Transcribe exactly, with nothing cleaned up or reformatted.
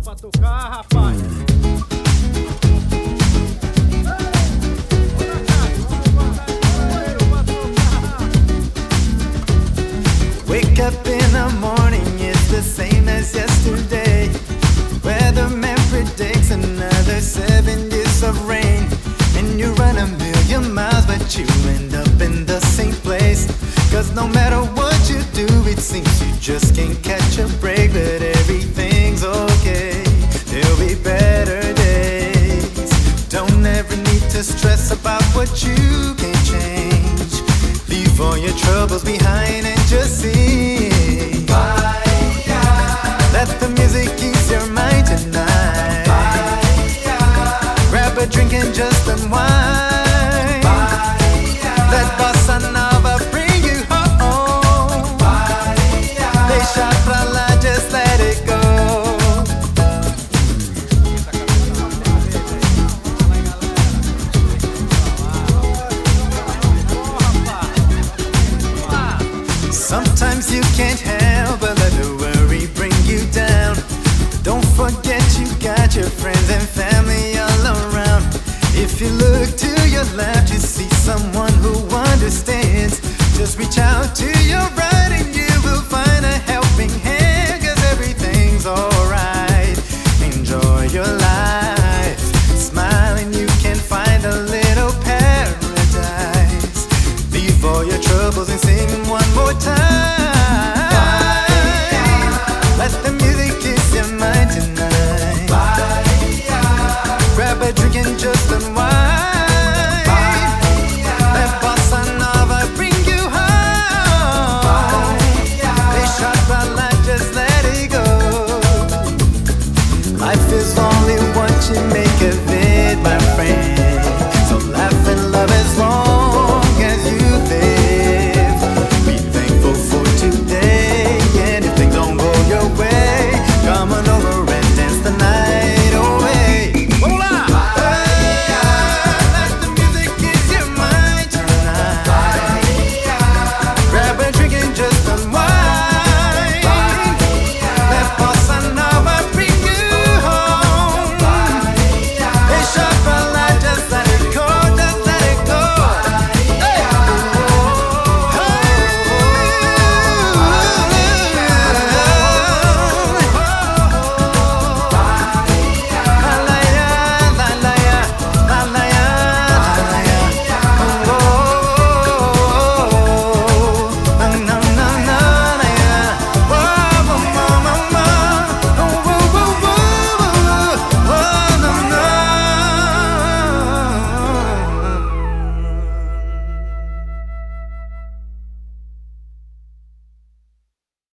pra tocar, rapaz. Wake up in the morning, it's the same as yesterday. Weatherman predicts another seven years of rain. And you run a million miles, but you end up in the same place. Cause no matter what you do, it seems you just can't catch a break. But everything's okay, there'll be better days. Don't ever need to stress about what you can't change. Leave all your troubles behind and just see